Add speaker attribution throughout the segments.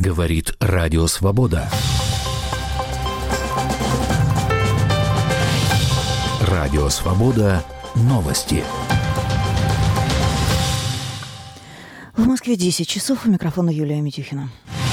Speaker 1: Говорит Радио Свобода. Радио Свобода. Новости.
Speaker 2: В Москве 10 часов. У микрофона Юлия Митюхина.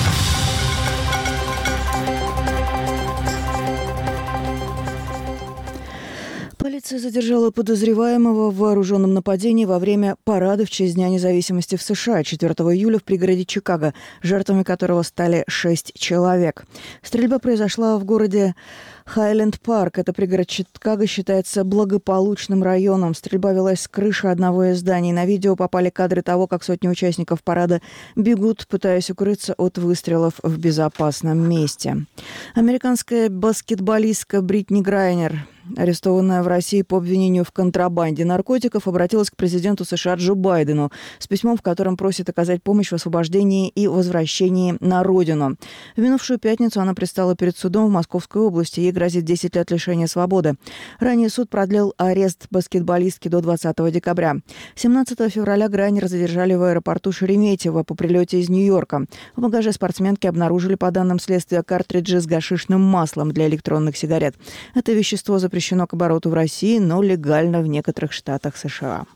Speaker 2: Полиция задержала подозреваемого в вооруженном нападении во время парада в честь Дня независимости в США 4 июля в пригороде Чикаго, жертвами которого стали 6 человек. Стрельба произошла в городе Хайленд-Парк. Это пригород Чикаго считается благополучным районом. Стрельба велась с крыши одного из зданий. На видео попали кадры того, как сотни участников парада бегут, пытаясь укрыться от выстрелов в безопасном месте. Американская баскетболистка Бритни Грайнер, арестованная в России по обвинению в контрабанде наркотиков, обратилась к президенту США Джо Байдену с письмом, в котором просит оказать помощь в освобождении и возвращении на родину. В минувшую пятницу она предстала перед судом в Московской области. Ей грозит 10 лет лишения свободы. Ранее суд продлил арест баскетболистки до 20 декабря. 17 февраля Грайнер задержали в аэропорту Шереметьево по прилете из Нью-Йорка. В багаже спортсменки обнаружили, по данным следствия, картриджи с гашишным маслом для электронных сигарет. Это вещество запрещено к обороту в России, но легально в некоторых штатах США.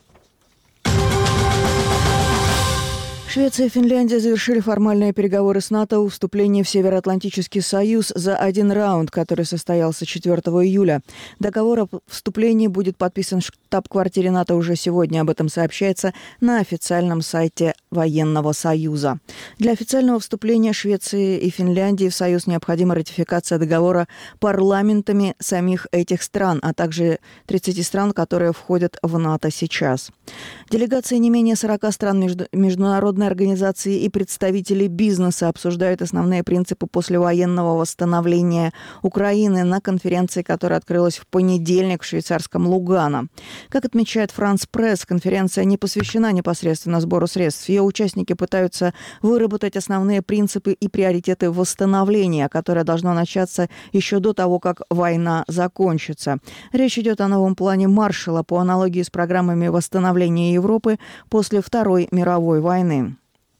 Speaker 2: Швеция и Финляндия завершили формальные переговоры с НАТО о вступлении в Североатлантический союз за один раунд, который состоялся 4 июля. Договор о вступлении будет подписан в штаб-квартире НАТО уже сегодня. Об этом сообщается на официальном сайте Военного союза. Для официального вступления Швеции и Финляндии в союз необходима ратификация договора парламентами самих этих стран, а также 30 стран, которые входят в НАТО сейчас. Делегации не менее 40 стран международной организации и представители бизнеса обсуждают основные принципы послевоенного восстановления Украины на конференции, которая открылась в понедельник в швейцарском Лугано. Как отмечает France Press, конференция не посвящена непосредственно сбору средств. Ее участники пытаются выработать основные принципы и приоритеты восстановления, которое должно начаться еще до того, как война закончится. Речь идет о новом плане Маршалла по аналогии с программами восстановления Европы после Второй мировой войны.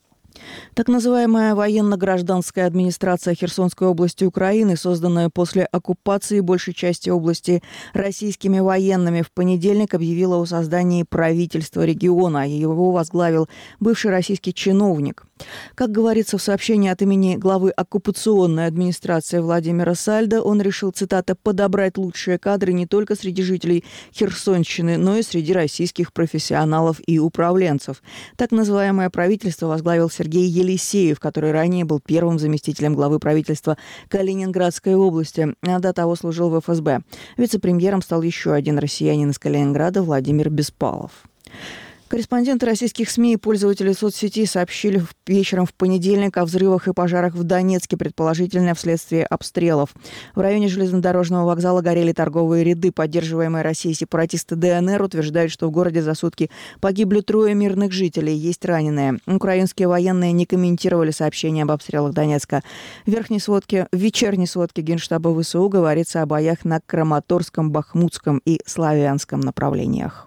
Speaker 2: Так называемая военно-гражданская администрация Херсонской области Украины, созданная после оккупации большей части области российскими военными, в понедельник объявила о создании правительства региона. Его возглавил бывший российский чиновник. Как говорится в сообщении от имени главы оккупационной администрации Владимира Сальдо, он решил, цитата, «подобрать лучшие кадры не только среди жителей Херсонщины, но и среди российских профессионалов и управленцев». Так называемое правительство возглавил Сергей Елисеев, который ранее был первым заместителем главы правительства Калининградской области, а до того служил в ФСБ. Вице-премьером стал еще один россиянин из Калининграда Владимир Беспалов. Корреспонденты российских СМИ и пользователи соцсетей сообщили вечером в понедельник о взрывах и пожарах в Донецке, предположительно вследствие обстрелов. В районе железнодорожного вокзала горели торговые ряды. Поддерживаемые Россией сепаратисты ДНР утверждают, что в городе за сутки погибли 3 мирных жителей, есть раненые. Украинские военные не комментировали сообщения об обстрелах Донецка. В вечерней сводке Генштаба ВСУ говорится о боях на Краматорском, Бахмутском и Славянском направлениях.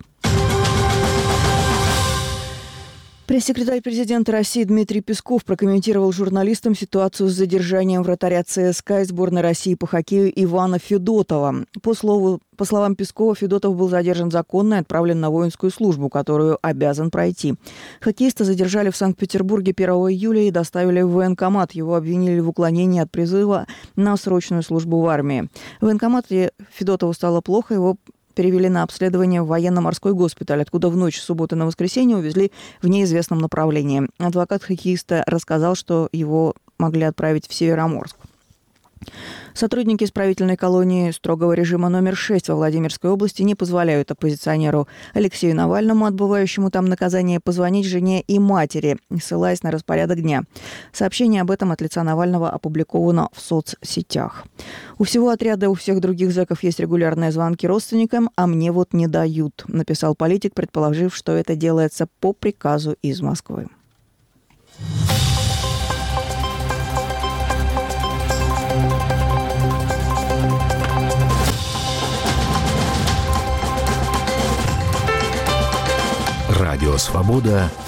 Speaker 2: Пресс-секретарь президента России Дмитрий Песков прокомментировал журналистам ситуацию с задержанием вратаря ЦСКА и сборной России по хоккею Ивана Федотова. По словам Пескова, Федотов был задержан законно и отправлен на воинскую службу, которую обязан пройти. Хоккеиста задержали в Санкт-Петербурге 1 июля и доставили в военкомат. Его обвинили в уклонении от призыва на срочную службу в армии. В военкомате Федотову стало плохо, его перевели на обследование в военно-морской госпиталь, откуда в ночь с субботы на воскресенье увезли в неизвестном направлении. Адвокат хоккеиста рассказал, что его могли отправить в Североморск. Сотрудники исправительной колонии строгого режима номер 6 во Владимирской области не позволяют оппозиционеру Алексею Навальному, отбывающему там наказание, позвонить жене и матери, ссылаясь на распорядок дня. Сообщение об этом от лица Навального опубликовано в соцсетях. У всего отряда, у всех других зэков есть регулярные звонки родственникам, а мне вот не дают, написал политик, предположив, что это делается по приказу из Москвы.
Speaker 1: Радио Свобода.